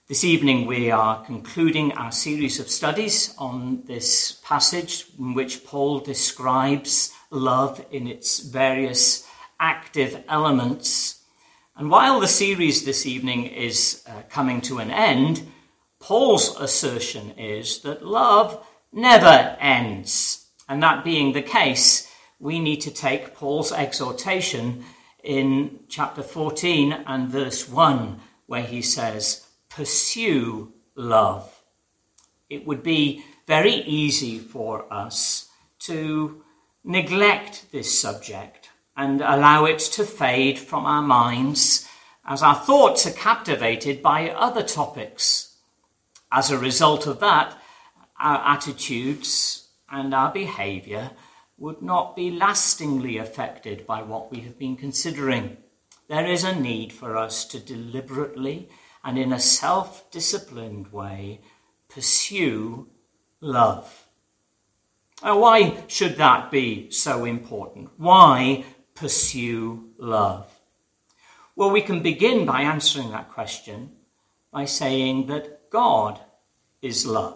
This evening we are concluding our series of studies on this passage in which Paul describes love in its various active elements. And while the series this evening is coming to an end, Paul's assertion is that love never ends. And that being the case, we need to take Paul's exhortation in chapter 14 and verse 1, where he says, "Pursue love." It would be very easy for us to neglect this subject and allow it to fade from our minds as our thoughts are captivated by other topics. As a result of that, our attitudes and our behavior would not be lastingly affected by what we have been considering. There is a need for us to deliberately and in a self-disciplined way pursue love. Now, why should that be so important? Why pursue love? Well, we can begin by answering that question by saying that God is love.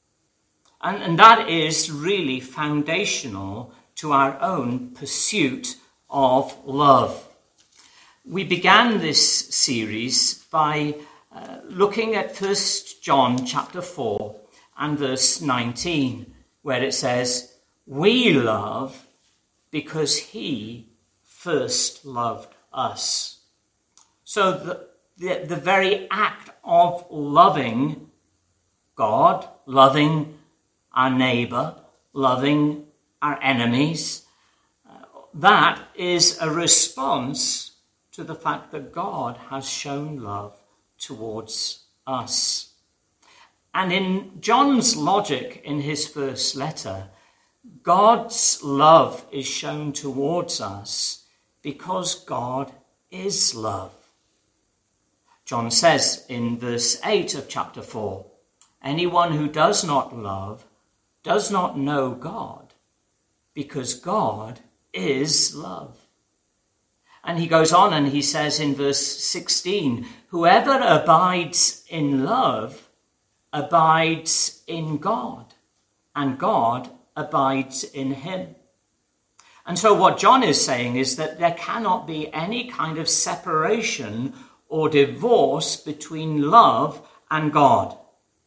And that is really foundational to our own pursuit of love. We began this series by looking at 1 John chapter 4 and verse 19, where it says, "We love because he first loved us." So the very act of loving God, loving our neighbor, loving our enemies, that is a response to the fact that God has shown love towards us. And in John's logic in his first letter, God's love is shown towards us because God is love. John says in verse 8 of chapter 4, "Anyone who does not love does not know God, because God is love." And he goes on and he says in verse 16, "Whoever abides in love abides in God, and God abides in him." And so what John is saying is that there cannot be any kind of separation or divorce between love and God.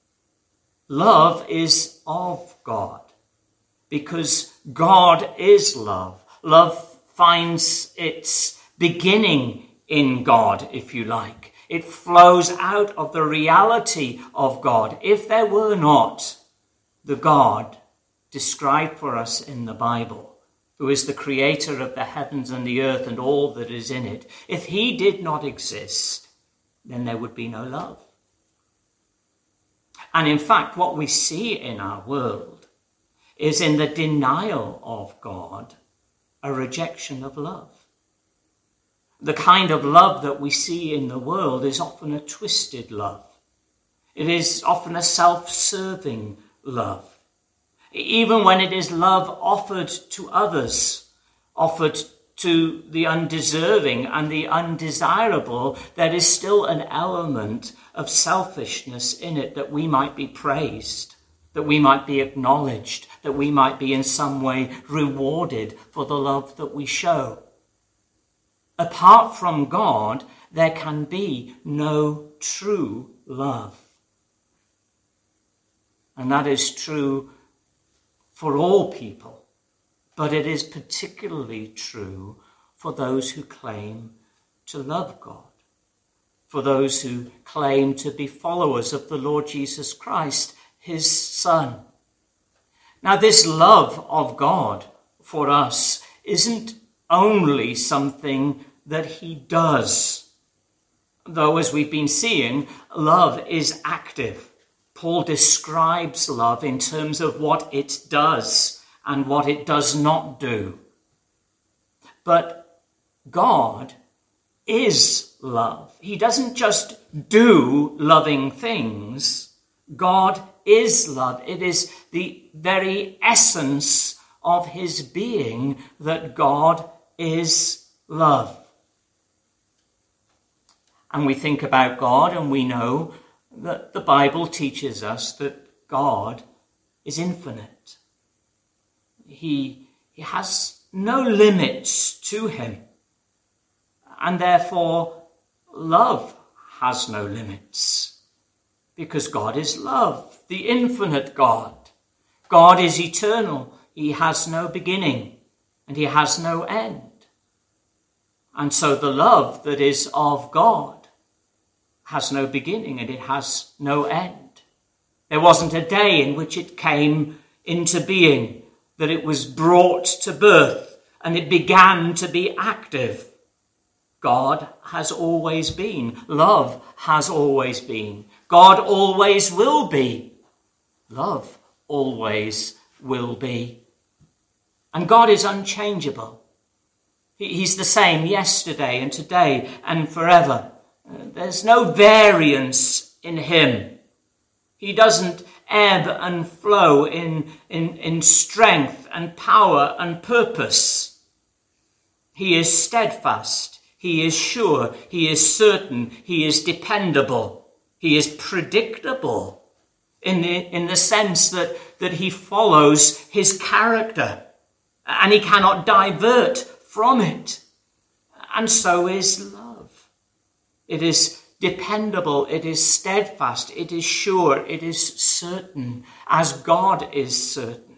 Love is of God because God is love. Love finds its beginning in God, if you like. It flows out of the reality of God. If there were not the God described for us in the Bible, who is the creator of the heavens and the earth and all that is in it, if he did not exist, then there would be no love. And in fact, what we see in our world is in the denial of God, a rejection of love. The kind of love that we see in the world is often a twisted love. It is often a self-serving love. Even when it is love offered to others, offered to the undeserving and the undesirable, there is still an element of selfishness in it, that we might be praised, that we might be acknowledged, that we might be in some way rewarded for the love that we show. Apart from God, there can be no true love. And that is true for all people, but it is particularly true for those who claim to love God, for those who claim to be followers of the Lord Jesus Christ, his Son. Now, this love of God for us isn't only something that he does. Though, as we've been seeing, love is active. Paul describes love in terms of what it does and what it does not do. But God is love. He doesn't just do loving things. God is love. It is the very essence of his being that God is love. And we think about God and we know that the Bible teaches us that God is infinite. He has no limits to him, and therefore love has no limits, because God is love, the infinite God. God is eternal. He has no beginning and he has no end. And so the love that is of God has no beginning and it has no end. There wasn't a day in which it came into being, that it was brought to birth and it began to be active. God has always been. Love has always been. God always will be. Love always will be. And God is unchangeable. He's the same yesterday and today and forever. There's no variance in him. He doesn't ebb and flow in strength and power and purpose. He is steadfast. He is sure. He is certain. He is dependable. He is predictable in the sense that he follows his character and he cannot divert from it. And so is love. It is dependable, it is steadfast, it is sure, it is certain, as God is certain.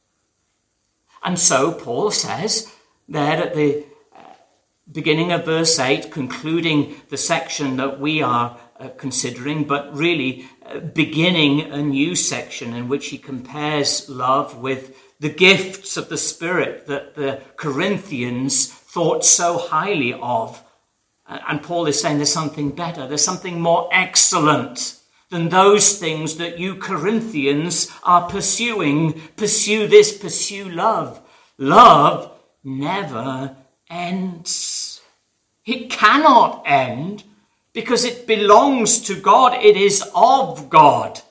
And so Paul says there at the beginning of verse 8, concluding the section that we are considering, but really beginning a new section in which he compares love with the gifts of the Spirit that the Corinthians thought so highly of. And Paul is saying there's something better, there's something more excellent than those things that you Corinthians are pursuing. Pursue this, pursue love. Love never ends. It cannot end because it belongs to God. It is of God.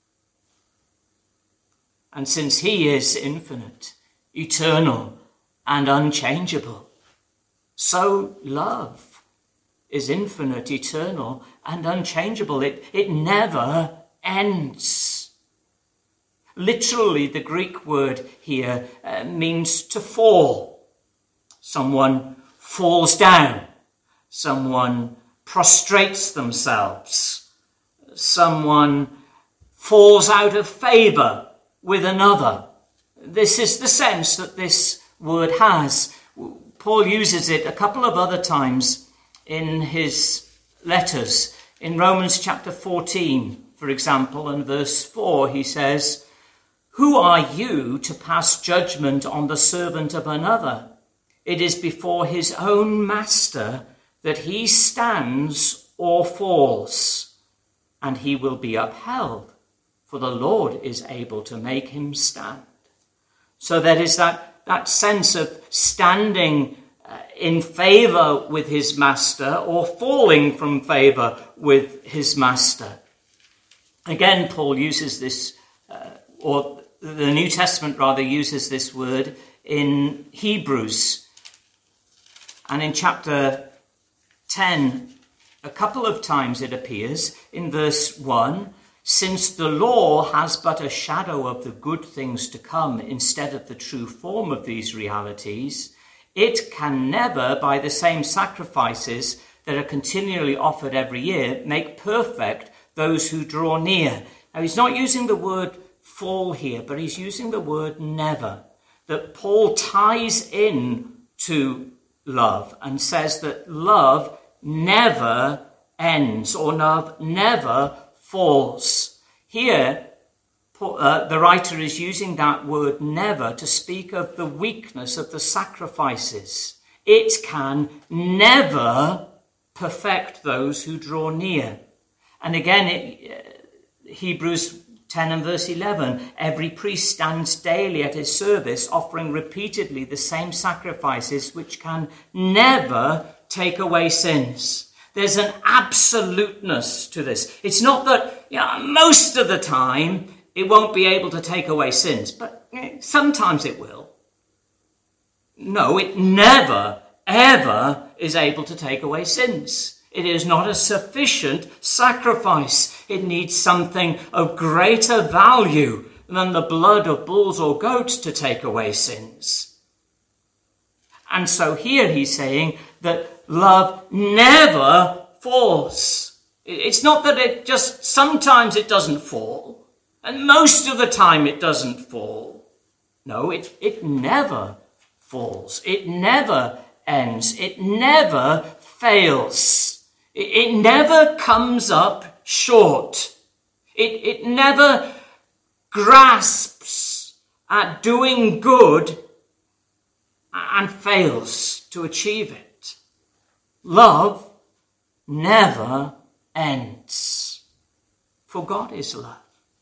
And since he is infinite, eternal, and unchangeable, so love is infinite, eternal, and unchangeable. It never ends. Literally, the Greek word here means to fall. Someone falls down. Someone prostrates themselves. Someone falls out of favor with another. This is the sense that this word has. Paul uses it a couple of other times in his letters. In Romans chapter 14, for example, and verse 4, he says, "Who are you to pass judgment on the servant of another? It is before his own master that he stands or falls, and he will be upheld, for the Lord is able to make him stand." So there is that sense of standing in favor with his master or falling from favor with his master. Again, Paul uses this, or the New Testament rather uses this word in Hebrews. And in chapter 10, a couple of times it appears in verse 1, "Since the law has but a shadow of the good things to come instead of the true form of these realities, it can never, by the same sacrifices that are continually offered every year, make perfect those who draw near." Now, he's not using the word fall here, but he's using the word never, that Paul ties in to love and says that love never ends or love never falls. Here, the writer is using that word never to speak of the weakness of the sacrifices. It can never perfect those who draw near. And again, Hebrews 10 and verse 11, "Every priest stands daily at his service, offering repeatedly the same sacrifices which can never take away sins." There's an absoluteness to this. It's not that most of the time it won't be able to take away sins, but sometimes it will. No, it never, ever is able to take away sins. It is not a sufficient sacrifice. It needs something of greater value than the blood of bulls or goats to take away sins. And so here he's saying that love never falls. It's not that it just, sometimes it doesn't fall, and most of the time it doesn't fall. No, it never falls. It never ends. It never fails. It never comes up short. It never grasps at doing good and fails to achieve it. Love never ends, for God is love.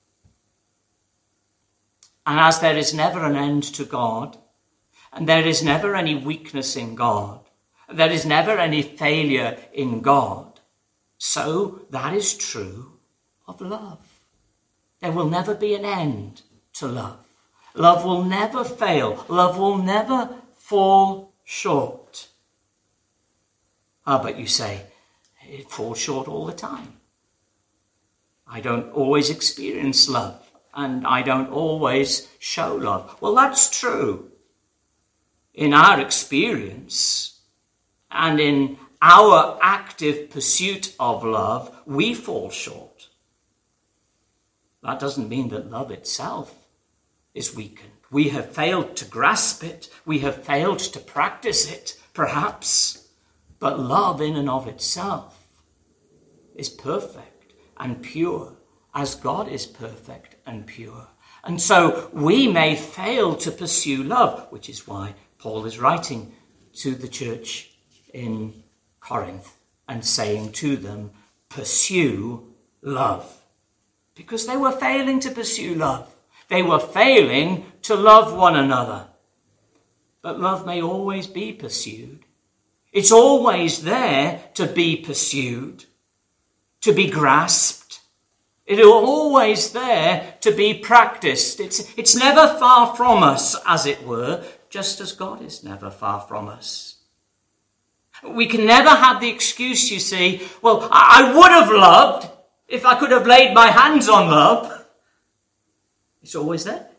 And as there is never an end to God, and there is never any weakness in God, there is never any failure in God, so that is true of love. There will never be an end to love. Love will never fail. Love will never fall short. But you say, it falls short all the time. I don't always experience love, and I don't always show love. Well, that's true. In our experience and in our active pursuit of love, we fall short. That doesn't mean that love itself is weakened. We have failed to grasp it. We have failed to practice it, perhaps. But love in and of itself is perfect and pure, as God is perfect and pure. And so we may fail to pursue love, which is why Paul is writing to the church in Corinth and saying to them, pursue love. Because they were failing to pursue love. They were failing to love one another. But love may always be pursued. It's always there to be pursued, to be grasped. It is always there to be practiced. It's never far from us, as it were, just as God is never far from us. We can never have the excuse, you see, well, I would have loved if I could have laid my hands on love. It's always there.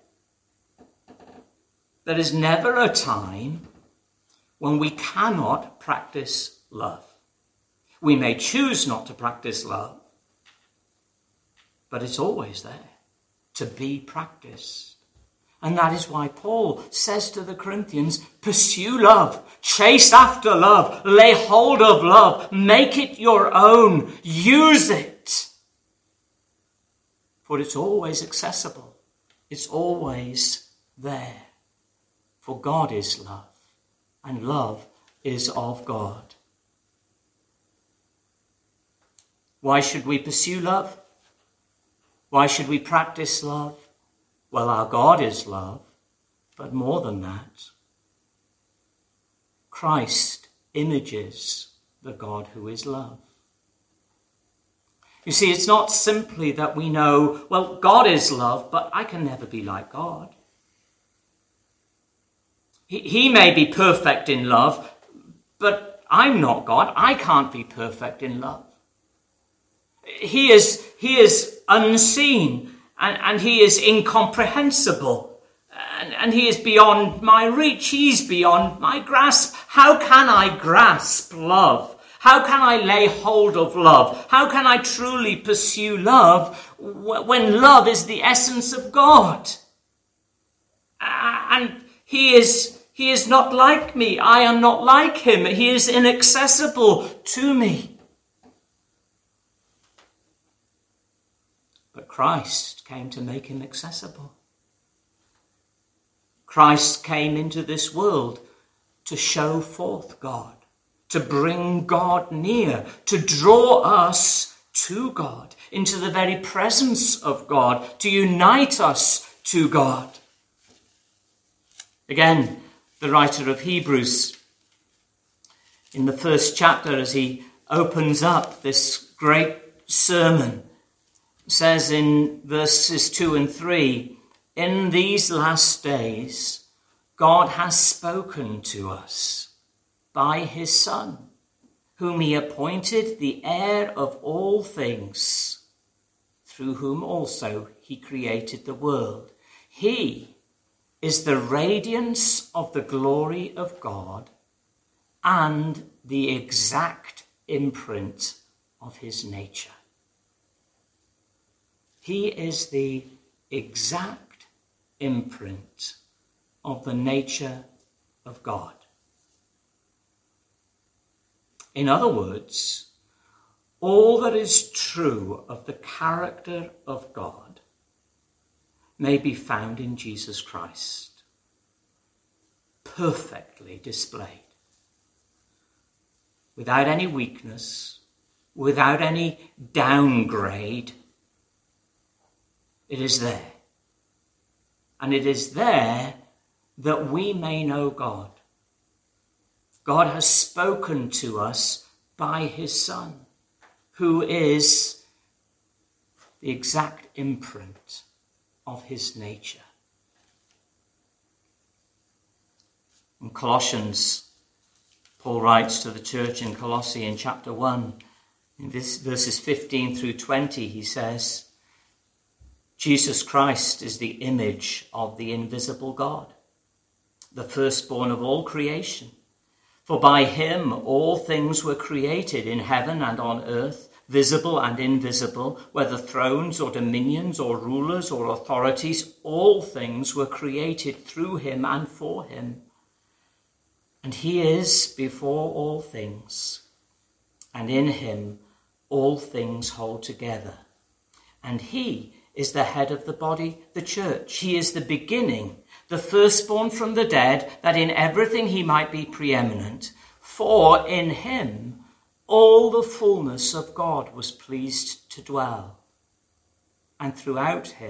There is never a time when we cannot practice love. We may choose not to practice love, but it's always there to be practiced. And that is why Paul says to the Corinthians, pursue love, chase after love, lay hold of love, make it your own, use it. For it's always accessible. It's always there. For God is love, and love is of God. Why should we pursue love? Why should we practice love? Well, our God is love, but more than that, Christ images the God who is love. You see, it's not simply that we know, well, God is love, but I can never be like God. He may be perfect in love, but I'm not God. I can't be perfect in love. He is unseen, and he is incomprehensible, and he is beyond my reach. He's beyond my grasp. How can I grasp love? How can I lay hold of love? How can I truly pursue love when love is the essence of God? And he is not like me. I am not like him. He is inaccessible to me. But Christ came to make him accessible. Christ came into this world to show forth God, to bring God near, to draw us to God, into the very presence of God, to unite us to God. Again, the writer of Hebrews, in the first chapter, as he opens up this great sermon, says in verses 2 and 3, in these last days, God has spoken to us by his Son, whom he appointed the heir of all things, through whom also he created the world. He is the radiance of the glory of God and the exact imprint of his nature. He is the exact imprint of the nature of God. In other words, all that is true of the character of God may be found in Jesus Christ, perfectly displayed, without any weakness, without any downgrade. It is there. And it is there that we may know God. God has spoken to us by his Son, who is the exact imprint of his nature. In Colossians, Paul writes to the church in Colossae in chapter 1, in verses 15 through 20, he says, Jesus Christ is the image of the invisible God, the firstborn of all creation. For by him all things were created in heaven and on earth, visible and invisible, whether thrones or dominions or rulers or authorities, all things were created through him and for him. And he is before all things, and in him all things hold together. And he is the head of the body, the church. He is the beginning, the firstborn from the dead, that in everything he might be preeminent. For in him all the fullness of God was pleased to dwell, and through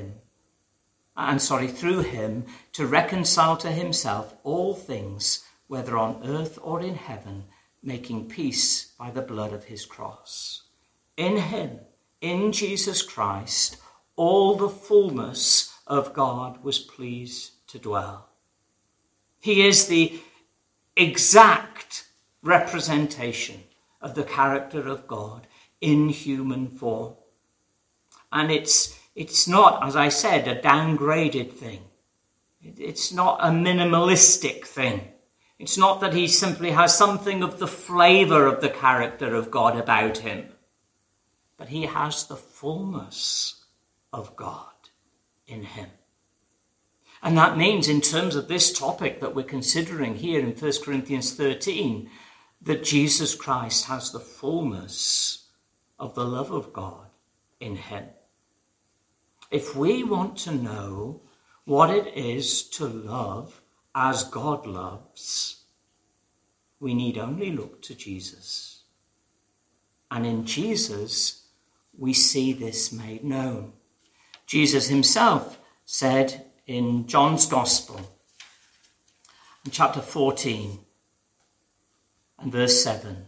him to reconcile to himself all things, whether on earth or in heaven, making peace by the blood of his cross. In him, in Jesus Christ, all the fullness of God was pleased to dwell. He is the exact representation of the character of God in human form. And it's not, as I said, a downgraded thing. It's not a minimalistic thing. It's not that he simply has something of the flavor of the character of God about him, but he has the fullness of God in him. And that means, in terms of this topic that we're considering here in 1 Corinthians 13, that Jesus Christ has the fullness of the love of God in him. If we want to know what it is to love as God loves, we need only look to Jesus. And in Jesus, we see this made known. Jesus himself said in John's Gospel, in chapter 14 and verse 7,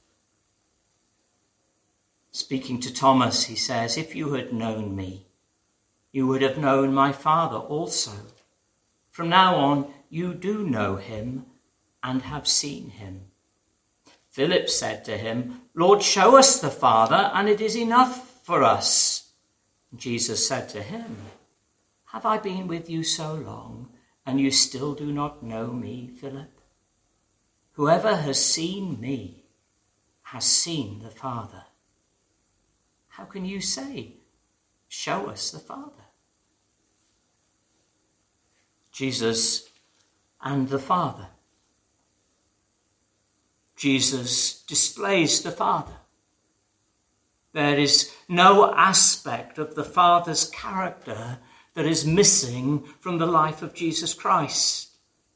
speaking to Thomas, he says, "If you had known me, you would have known my Father also. From now on, you do know him and have seen him." Philip said to him, "Lord, show us the Father, and it is enough for us." Jesus said to him, "Have I been with you so long, and you still do not know me, Philip? Whoever has seen me has seen the Father. How can you say, 'Show us the Father'?" Jesus and the Father. Jesus displays the Father. There is no aspect of the Father's character that is missing from the life of Jesus Christ.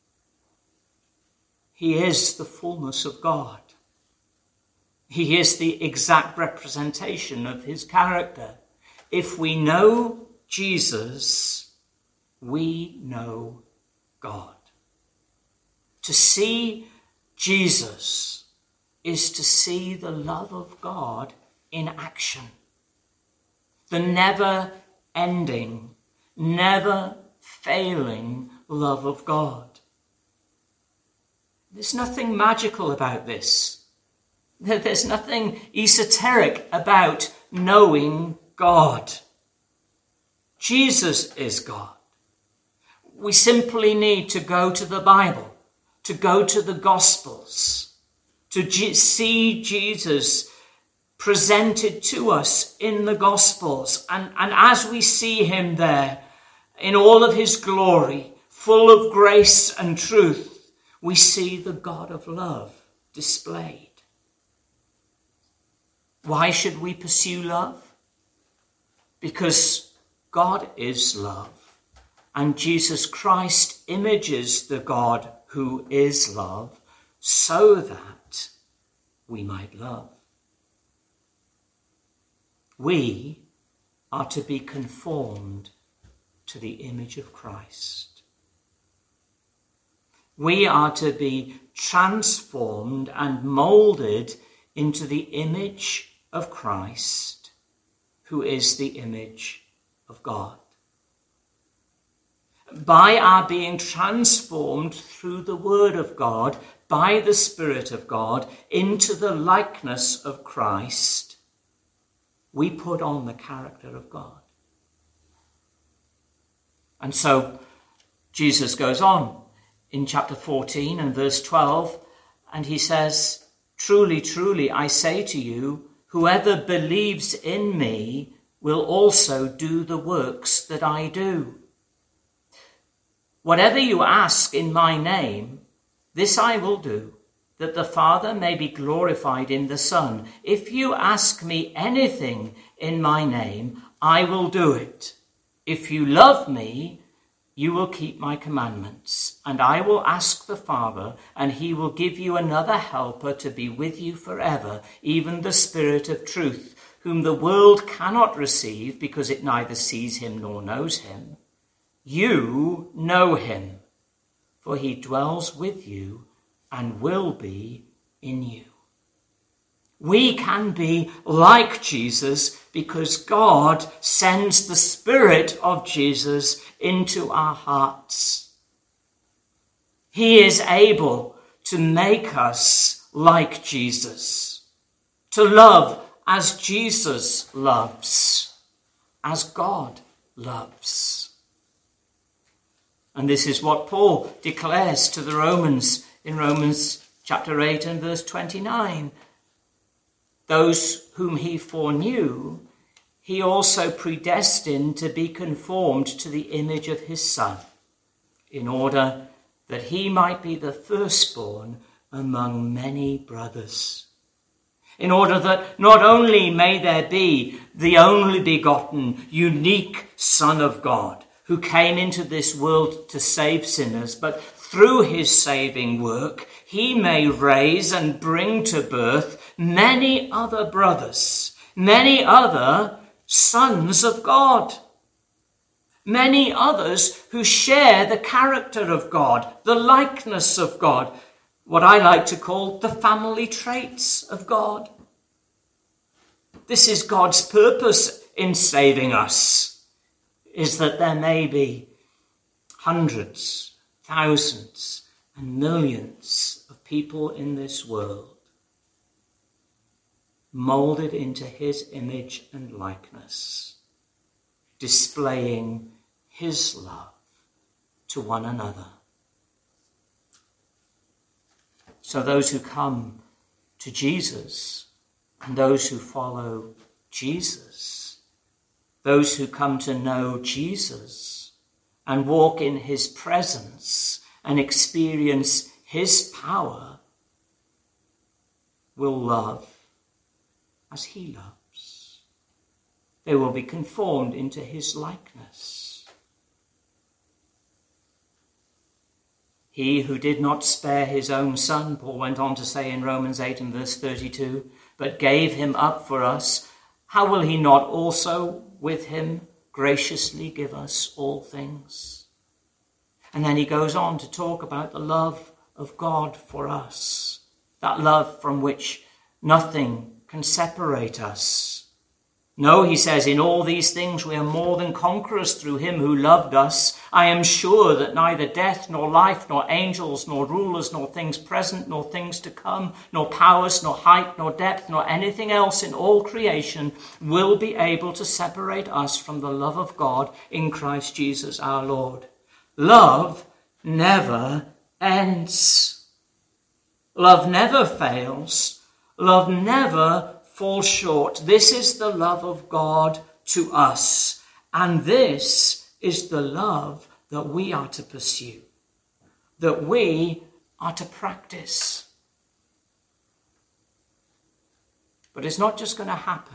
He is the fullness of God. He is the exact representation of his character. If we know Jesus, we know God. To see Jesus is to see the love of God in action. The never-ending, never-failing love of God. There's nothing magical about this. There's nothing esoteric about knowing God. Jesus is God. We simply need to go to the Bible, to go to the Gospels, to see Jesus presented to us in the Gospels. And as we see him there in all of his glory, full of grace and truth, we see the God of love displayed. Why should we pursue love? Because God is love, and Jesus Christ images the God who is love so that we might love. We are to be conformed to the image of Christ. We are to be transformed and molded into the image of Christ, who is the image of God. By our being transformed through the Word of God, by the Spirit of God, into the likeness of Christ, we put on the character of God. And so Jesus goes on in chapter 14 and verse 12, and he says, "Truly, truly, I say to you, whoever believes in me will also do the works that I do. Whatever you ask in my name, this I will do, that the Father may be glorified in the Son. If you ask me anything in my name, I will do it. If you love me, you will keep my commandments, and I will ask the Father, and he will give you another helper to be with you forever, even the Spirit of truth, whom the world cannot receive because it neither sees him nor knows him. You know him, for he dwells with you and will be in you." We can be like Jesus because God sends the Spirit of Jesus into our hearts. He is able to make us like Jesus, to love as Jesus loves, as God loves. And this is what Paul declares to the Romans in Romans chapter 8 and verse 29. Those whom he foreknew, he also predestined to be conformed to the image of his Son, in order that he might be the firstborn among many brothers. In order that not only may there be the only begotten, unique Son of God, who came into this world to save sinners, but through his saving work, he may raise and bring to birth many other brothers, many other sons of God, many others who share the character of God, the likeness of God, what I like to call the family traits of God. This is God's purpose in saving us, is that there may be hundreds, thousands, and millions of people in this world molded into his image and likeness, displaying his love to one another. So those who come to Jesus and those who follow Jesus, those who come to know Jesus and walk in his presence and experience his power, will love as he loves. They will be conformed into his likeness. He who did not spare his own Son, Paul went on to say in Romans 8 and verse 32, but gave him up for us, how will he not also with him graciously give us all things? And then he goes on to talk about the love of God for us, that love from which nothing can separate us. No, he says, in all these things we are more than conquerors through him who loved us. I am sure that neither death, nor life, nor angels, nor rulers, nor things present, nor things to come, nor powers, nor height, nor depth, nor anything else in all creation will be able to separate us from the love of God in Christ Jesus our Lord. Love never ends. Love never fails. Love never fall short. This is the love of God to us. And this is the love that we are to pursue, that we are to practice. But it's not just going to happen.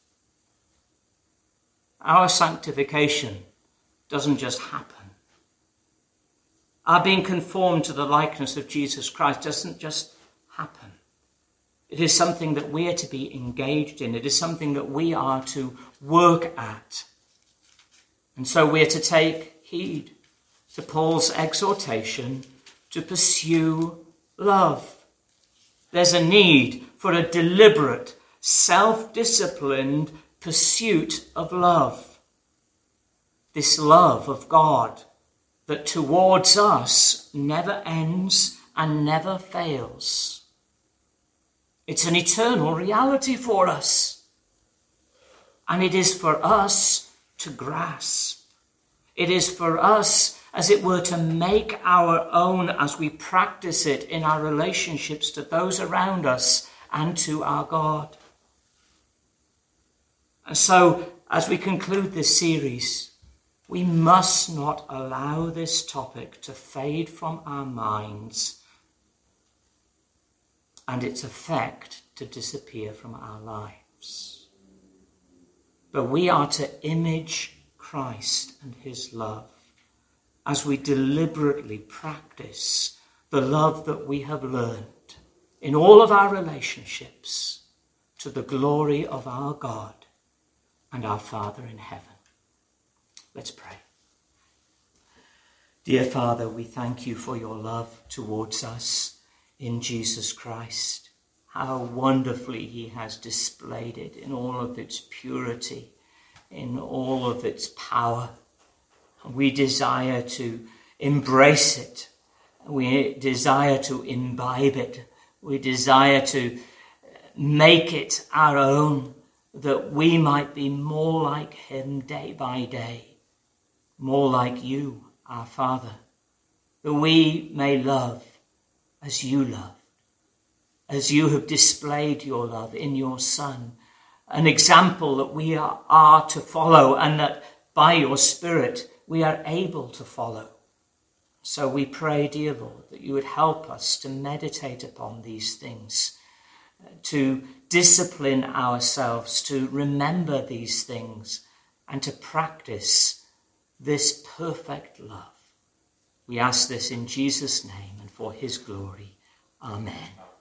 Our sanctification doesn't just happen. Our being conformed to the likeness of Jesus Christ doesn't just happen. It is something that we are to be engaged in. It is something that we are to work at. And so we are to take heed to Paul's exhortation to pursue love. There's a need for a deliberate, self-disciplined pursuit of love. This love of God that towards us never ends and never fails. It's an eternal reality for us. And it is for us to grasp. It is for us, as it were, to make our own as we practice it in our relationships to those around us and to our God. And so, as we conclude this series, we must not allow this topic to fade from our minds and its effect to disappear from our lives. But we are to image Christ and his love as we deliberately practice the love that we have learned in all of our relationships to the glory of our God and our Father in heaven. Let's pray. Dear Father, we thank you for your love towards us in Jesus Christ. How wonderfully he has displayed it in all of its purity, in all of its power. We desire to embrace it. We desire to imbibe it. We desire to make it our own, that we might be more like him day by day, more like you, our Father, that we may love as you loved, as you have displayed your love in your Son, an example that we are to follow, and that by your Spirit we are able to follow. So we pray, dear Lord, that you would help us to meditate upon these things, to discipline ourselves, to remember these things, and to practice this perfect love. We ask this in Jesus' name and for his glory. Amen.